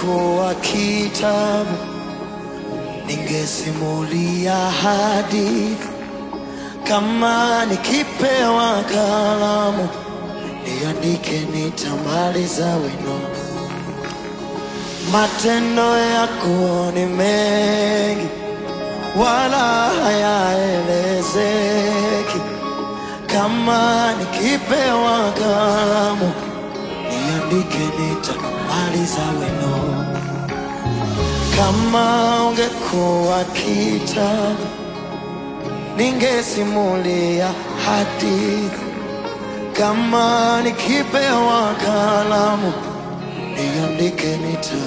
ungekuwa kitabu, ningesimulia hadithi. Kama nikipewa kalamu, niandike nitamaliza wino. Matendo yako ni mengi, wala hayaelezeki. Kama nikipewa kalamu, niandike nitamaliza wino. Kama ungekuwa kitabu, ningesimulia hadithi. Kama nikipewa kalamu, niandike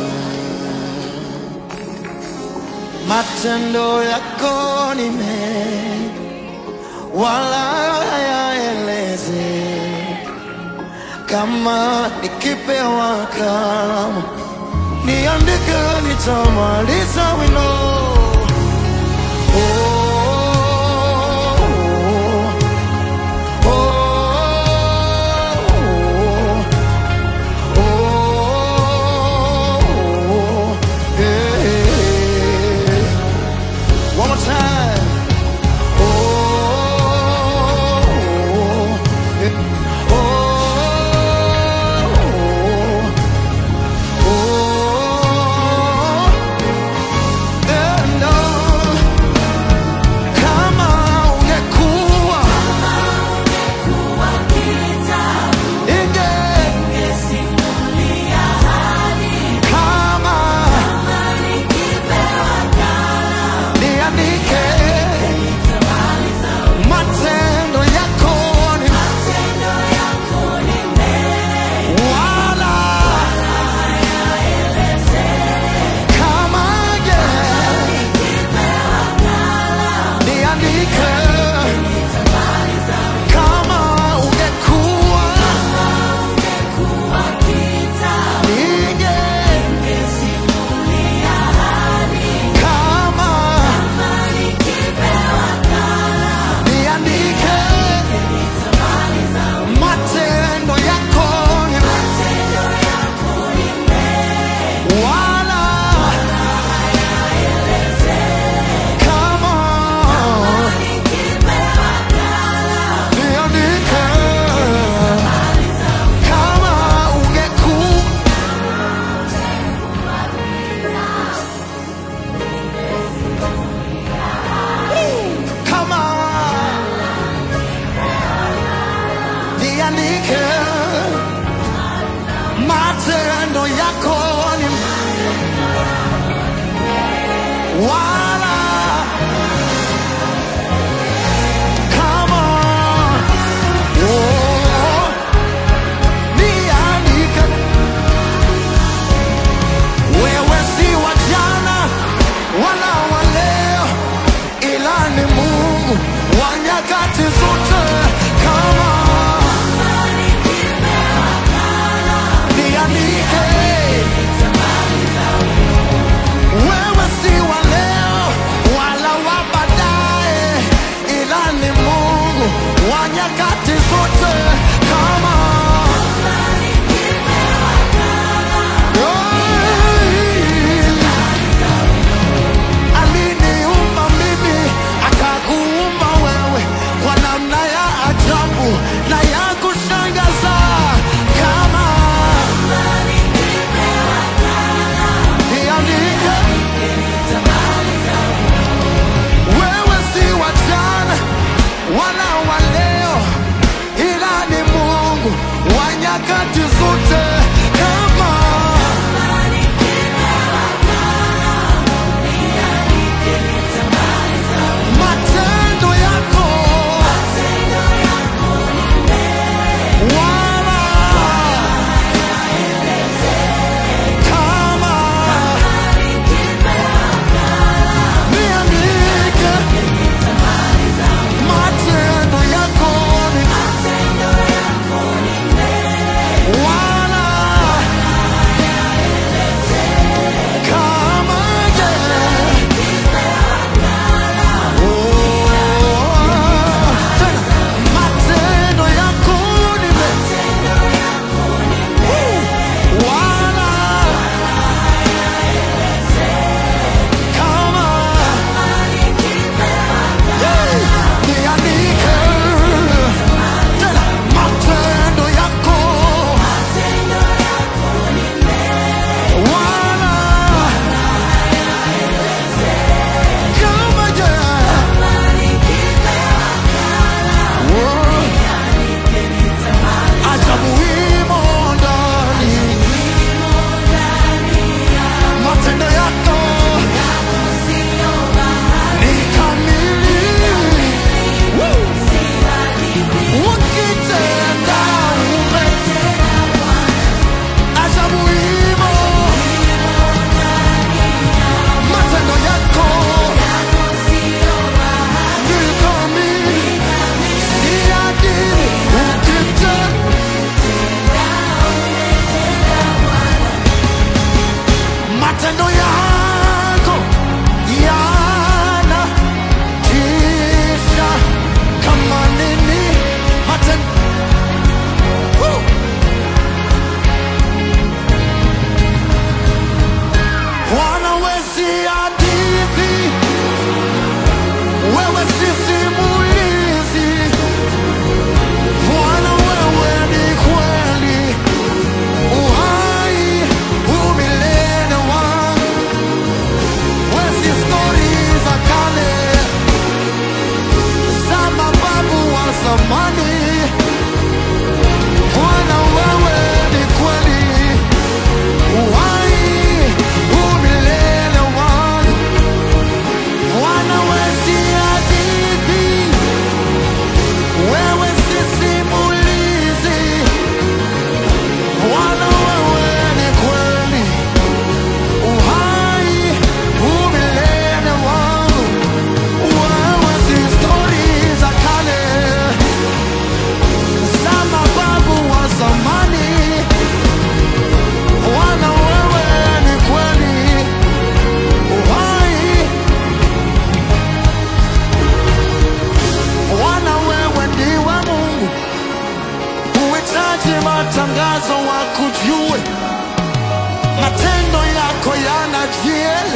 matendo yako ni mengi, wala hayaelezeki. Kama nikipewa kalamu, niandike nitamaliza wino. Matendo yako ni wala. Come on, oh, niandike. Wewe si wa jana wala wa leo, ila ni Mungu wa nyakati zote. Come on, wewe si wa leo wala wa baadaye, ila ni Mungu wa nyakati zote. Kama aliniumba mimi, akakuumba wewe kwa namna ya ajabu na ya kushangaza. Kama niandike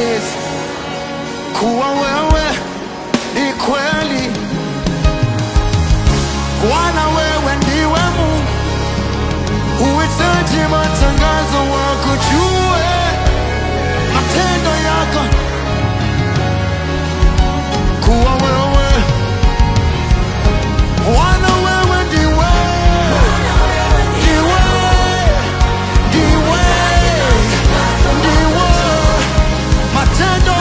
kielelezi kuwa wewe ni kweli. Bwana, wewe ndiwe Mungu, huhitaji matangazo, wakujue matendo yako. Kuwa wewe Bwana, wewe ndiwe, ndiwe, ndiwe, ndiwe matendo.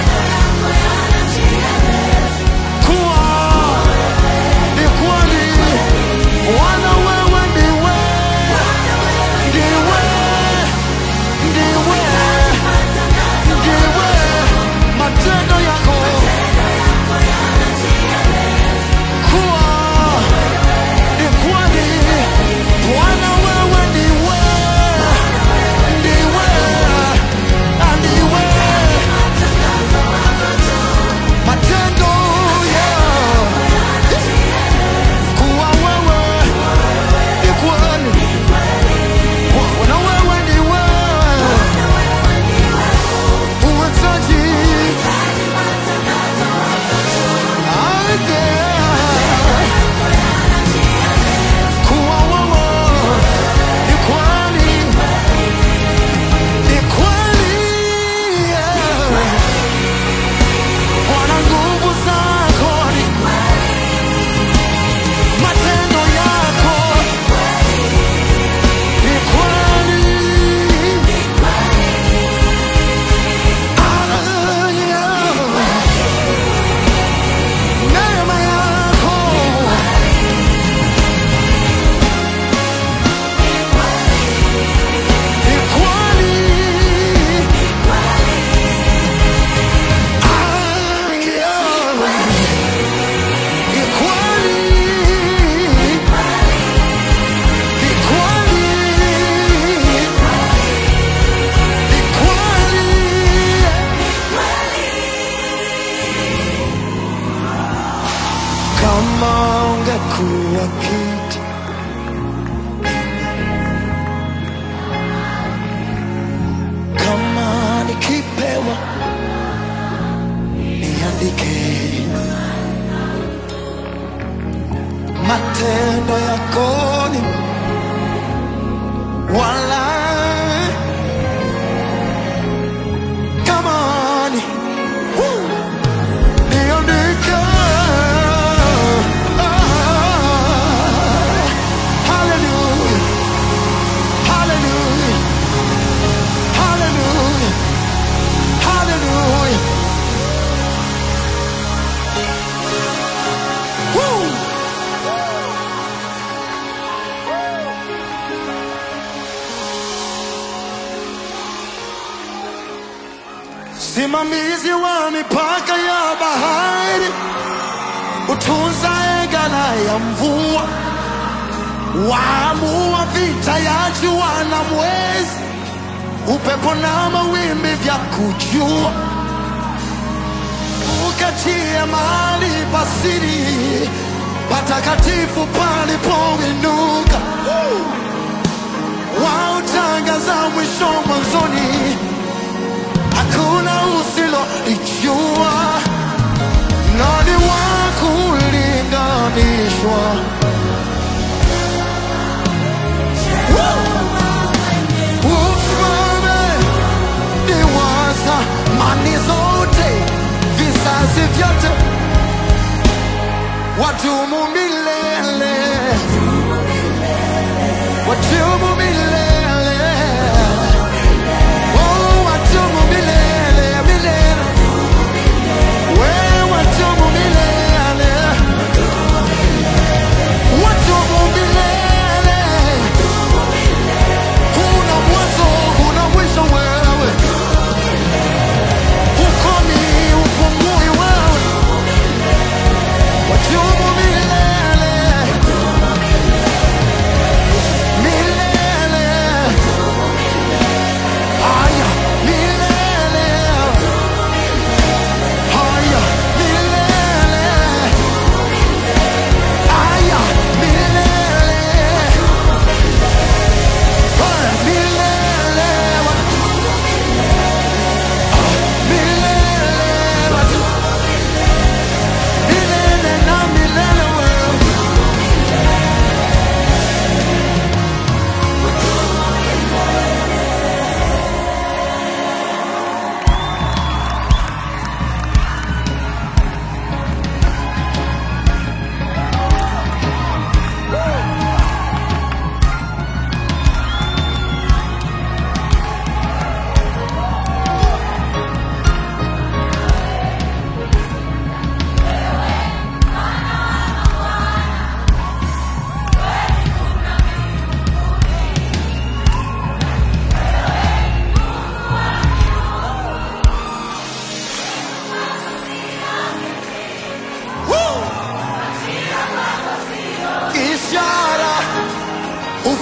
Kuwa ni kweli Bwana, wewe ndiwe, ndiwe, ndiwe, ndiwe matendo yako. Kuwa ni kweli Bwana, wewe ndiwe, ndiwe, ndiwe matendo yako. Kuwa wewe ni kweli Bwana, wewe ndiwe, huhitaji kuwa wewe ni kweli, ni kweli Bwana, nguvu zako ni matendo yako ni kweli. Neema yako ni kweli. Ni kweli. Ni kweli. Ni kweli. Kama ungekuwa kiti, kama nikipewa niandike matendo yako ni wala kama ni niandike. Hallelujah, hallelujah, hallelujah, hallelujah. Woo! Simamizi wa mipaka ya bahari, utunzaye ghala ya mvua, waamua vita ya jua na mwezi, upepo na mawimbi vya kujua, ukatia mahali pasiri patakatifu palipoinuka, wautangaza mwisho mwanzoni, hakuna usilolijua. Nani wa kulinganishwa? Ufalme ni wa zamani zote, vizazi vyote, wadumu milele, wadumu milele. Oh, wadumu milele, milele. Wewe wadumu milele, wadumu milele. Huna mwanzo, huna mwisho wewe, hukomi, hupungui wewe, wadumu milele.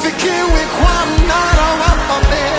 sifikiwi kwa mnara wa Babeli.